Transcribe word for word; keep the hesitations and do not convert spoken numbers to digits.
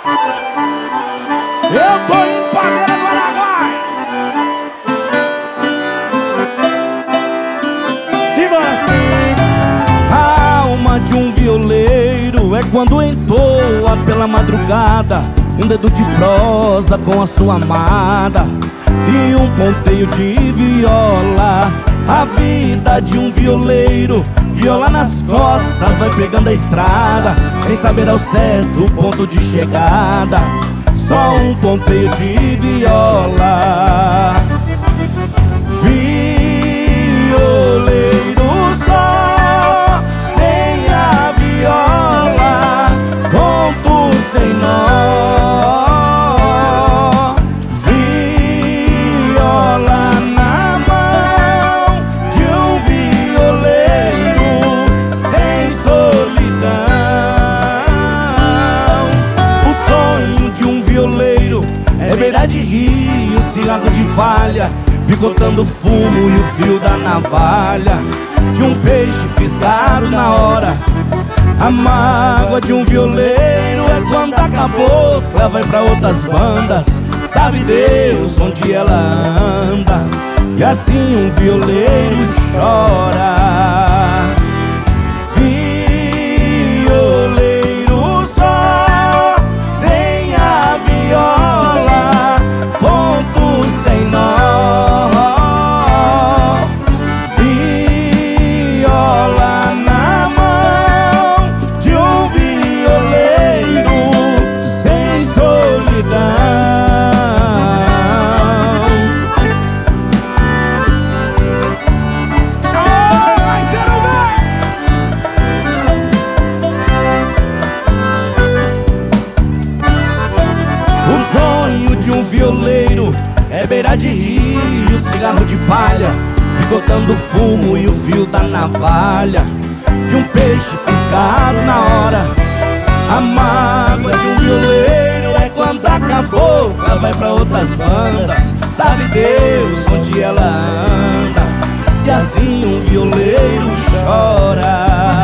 Eu tô indo pra beira do Araguaia. Simbora assim. A alma de um violeiro é quando entoa pela madrugada um dedo de prosa com a sua amada e um ponteio de viola. A vida de um violeiro, viola nas costas, vai pegando a estrada sem saber ao certo o ponto de chegada. Só um ponteio de viola. Violeiro só, sem a viola, conto sem nó. Viola na mão de um violeiro, sem solidão. O sonho de um violeiro é beira de rio, cigarro de palha, picotando fumo e o fio da navalha de um peixe fisgado na hora. A mágoa de um violeiro é quando a cabocla vai pra outras bandas. Sabe Deus onde ela anda, e assim um violeiro chora. Violeiro só, sem a viola, ponto sem nó. Viola na mão de um violeiro, sem solidão. O sonho de um violeiro é beira de rio, cigarro de palha, picotando fumo e o fio da navalha de um peixe piscado na hora. A mágoa de um violeiro é quando a cabocla vai pra outras bandas. Sabe Deus onde ela anda, e assim um violeiro chora.